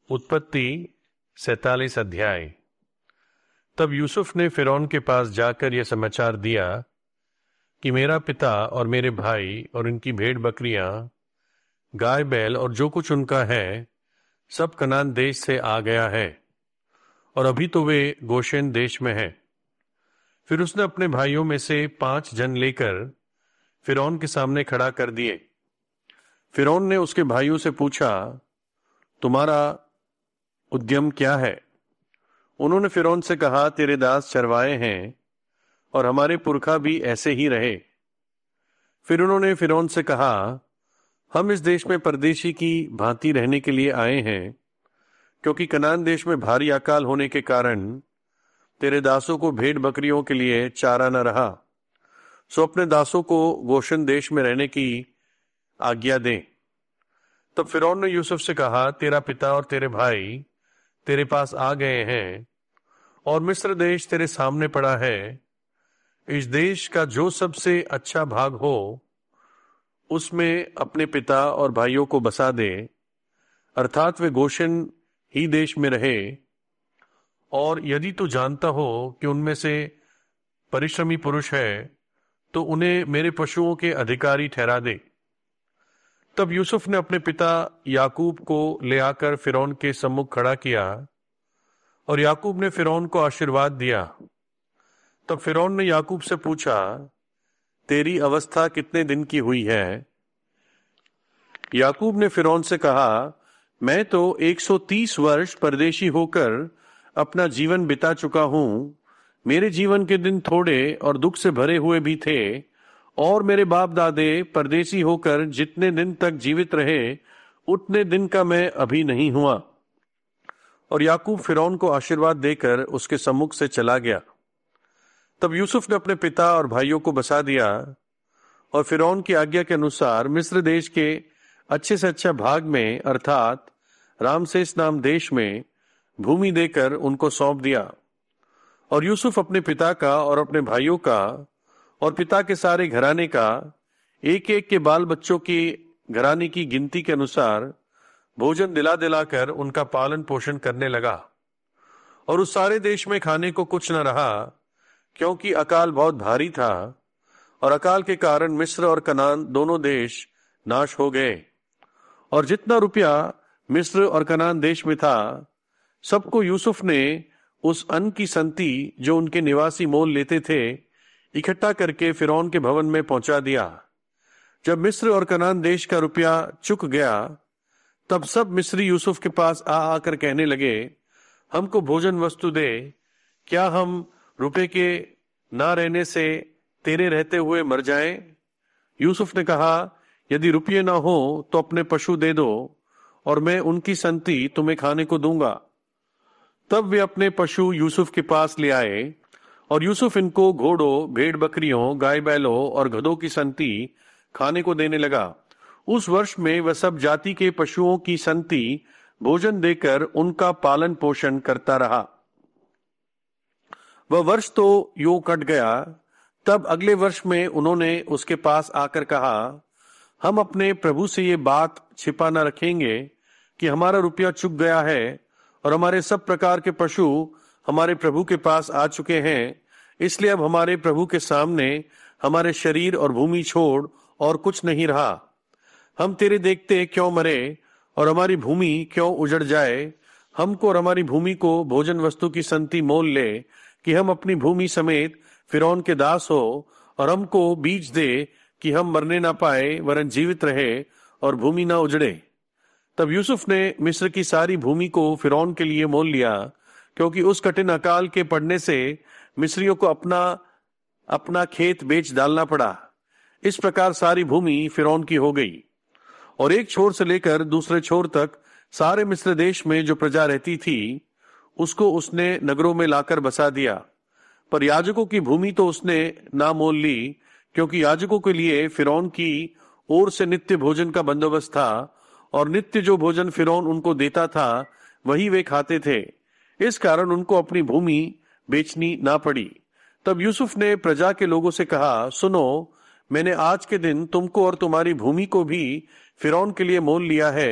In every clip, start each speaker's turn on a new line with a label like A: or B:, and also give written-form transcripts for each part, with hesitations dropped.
A: उत्पत्ति 47 अध्याय। तब यूसुफ ने फिरौन के पास जाकर यह समाचार दिया कि मेरा पिता और मेरे भाई और इनकी भेड़ बकरियां, गाय बैल और जो कुछ उनका है, सब कनान देश से आ गया है, और अभी तो वे गोशेन देश में हैं। फिर उसने अपने भाइयों में से 5 जन लेकर फिरौन के सामने खड़ा कर दिए। फिरौन ने उसके भाइयों से पूछा, तुम्हारा उद्यम क्या है? उन्होंने फिरौन से कहा, तेरे दास चरवाए हैं और हमारे पुरखा भी ऐसे ही रहे। फिर उन्होंने फिरौन से कहा, हम इस देश में परदेशी की भांति रहने के लिए आए हैं, क्योंकि कनान देश में भारी अकाल होने के कारण तेरे दासों को भेड़ बकरियों के लिए चारा न रहा। सो अपने दासों को गोशन देश में रहने की आज्ञा दें। तब फिरौन ने यूसुफ से कहा, तेरा पिता और तेरे भाई तेरे पास आ गए हैं, और मिस्र देश तेरे सामने पड़ा है। इस देश का जो सबसे अच्छा भाग हो, उसमें अपने पिता और भाइयों को बसा दे, अर्थात वे गोशन ही देश में रहे। और यदि तू जानता हो कि उनमें से परिश्रमी पुरुष है, तो उन्हें मेरे पशुओं के अधिकारी ठहरा दे। तब यूसुफ ने अपने पिता याकूब को ले आकर फिरौन के सम्मुख खड़ा किया, और याकूब ने फिरौन को आशीर्वाद दिया। तब फिरौन ने याकूब से पूछा, तेरी अवस्था कितने दिन की हुई है? याकूब ने फिरौन से कहा, मैं तो 130 वर्ष परदेशी होकर अपना जीवन बिता चुका हूं। मेरे जीवन के दिन थोड़े और दुख से भरे हुए भी थे, और मेरे बाप दादे परदेसी होकर जितने दिन तक जीवित रहे, उतने दिन का मैं अभी नहीं हुआ। और याकूब फिरौन को आशीर्वाद देकर उसके सम्मुख से चला गया। तब यूसुफ ने अपने पिता और भाइयों को बसा दिया, और फिरौन की आज्ञा के अनुसार मिस्र देश के अच्छे से अच्छा भाग में, अर्थात रामसेस नाम देश में, भूमि देकर उनको सौंप दिया। और यूसुफ अपने पिता का और अपने भाइयों का और पिता के सारे घराने का, एक एक के बाल बच्चों की घराने की गिनती के अनुसार भोजन दिला दिलाकर उनका पालन पोषण करने लगा। और उस सारे देश में खाने को कुछ न रहा, क्योंकि अकाल बहुत भारी था, और अकाल के कारण मिस्र और कनान दोनों देश नाश हो गए। और जितना रुपया मिस्र और कनान देश में था, सबको यूसुफ ने उस अन्न की संति जो उनके निवासी मोल लेते थे, इकट्ठा करके फिरौन के भवन में पहुंचा दिया। जब मिस्र और कनान देश का रुपया चुक गया, तब सब मिस्री यूसुफ के पास आ आकर कहने लगे, हमको भोजन वस्तु दे, क्या हम रुपए के ना रहने से तेरे रहते हुए मर जाएं? यूसुफ ने कहा, यदि रुपये ना हो तो अपने पशु दे दो, और मैं उनकी संति तुम्हें खाने को दूंगा। तब वे अपने पशु यूसुफ के पास ले आए, और यूसुफ इनको घोड़ों, भेड़ बकरियों, गाय बैलों और गधों की संति खाने को देने लगा। उस वर्ष में वह सब जाति के पशुओं की संति भोजन देकर उनका पालन पोषण करता रहा। वह वर्ष तो यूं कट गया। तब अगले वर्ष में उन्होंने उसके पास आकर कहा, हम अपने प्रभु से ये बात छिपा न रखेंगे कि हमारा रुपया चुक गया है, और हमारे सब प्रकार के पशु हमारे प्रभु के पास आ चुके हैं। इसलिए अब हमारे प्रभु के सामने हमारे शरीर और भूमि छोड़ और कुछ नहीं रहा। हम तेरे देखते क्यों मरे, और हमारी भूमि क्यों उजड़ जाए? हमको और हमारी भूमि को भोजन वस्तु की संति मोल ले, कि हम अपनी भूमि समेत फिरौन के दास हो, और हमको बीज दे कि हम मरने ना पाए, वरन जीवित रहे और भूमि ना उजड़े। तब यूसुफ ने मिस्र की सारी भूमि को फिरौन के लिए मोल लिया, क्योंकि उस कठिन अकाल के पड़ने से मिस्रियों को अपना अपना खेत बेच डालना पड़ा। इस प्रकार सारी भूमि फिरौन की हो गई, और एक छोर से लेकर दूसरे छोर तक सारे मिस्र देश में जो प्रजा रहती थी, उसको उसने नगरों में लाकर बसा दिया। पर याजकों की भूमि तो उसने ना मोल ली, क्योंकि याजकों के लिए फिरौन की ओर से नित्य भोजन का बंदोबस्त था, और नित्य जो भोजन फिरौन उनको देता था, वही वे खाते थे। इस कारण उनको अपनी भूमि बेचनी ना पड़ी। तब यूसुफ ने प्रजा के लोगों से कहा, सुनो, मैंने आज के दिन तुमको और तुम्हारी भूमि को भी फिरौन के लिए मोल लिया है,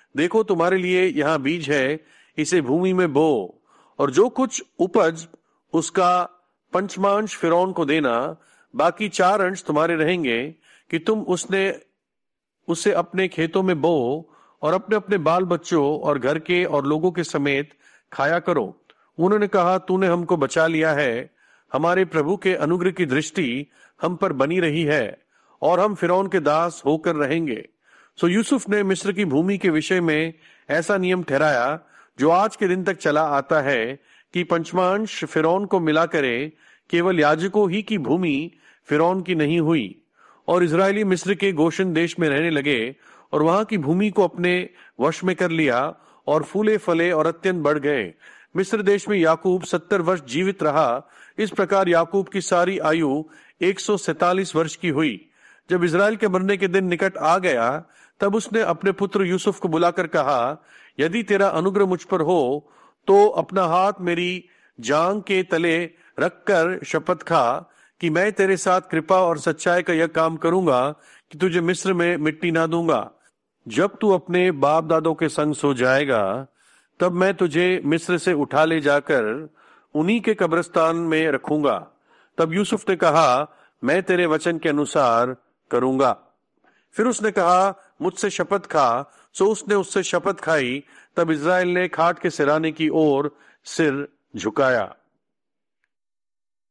A: देखो तुम्हारे लिए यहाँ बीज है, इसे भूमि में बो, और जो कुछ उपज उसका पंचमांश फिरौन को देना, बाकी 4 अंश तुम्हारे रहेंगे, कि तुम उसे अपने खेतों में बो और अपने अपने बाल बच्चों और घर के और लोगों के समेत खाया करो। उन्होंने कहा, तूने हमको बचा लिया है, हमारे प्रभु के अनुग्रह की दृष्टि हम पर बनी रही है, और हम फिरौन के दास होकर रहेंगे। सो यूसुफ ने मिस्र की भूमि के विषय में ऐसा नियम ठहराया जो आज के दिन तक चला आता है, कि पंचमांश फिरौन को मिला करे, केवल याजकों ही की भूमि फिरौन की नहीं हुई। और इजरायली मिस्र के गोशन देश में रहने लगे और वहां की भूमि को अपने वश में कर लिया, और फूले फले और अत्यंत बढ़ गए। मिस्र देश में याकूब 70 वर्ष जीवित रहा। इस प्रकार याकूब की सारी आयु 147 वर्ष की हुई। जब इजराइल के मरने के दिन निकट आ गया, तब उसने अपने पुत्र यूसुफ को बुलाकर कहा, यदि तेरा अनुग्रह मुझ पर हो तो अपना हाथ मेरी जांघ के तले रखकर शपथ खा कि मैं तेरे साथ कृपा और सच्चाई का यह काम करूंगा कि तुझे मिस्र में मिट्टी ना दूंगा। जब तू अपने बाप दादों के संग सो जाएगा, तब मैं तुझे मिस्र से उठा ले जाकर उन्हीं के कब्रिस्तान में रखूंगा। तब यूसुफ ने कहा, मैं तेरे वचन के अनुसार करूंगा। फिर उसने कहा, मुझसे शपथ खा। सो उसने उससे शपथ खाई। तब इजराइल ने खाट के सिराने की ओर सिर झुकाया।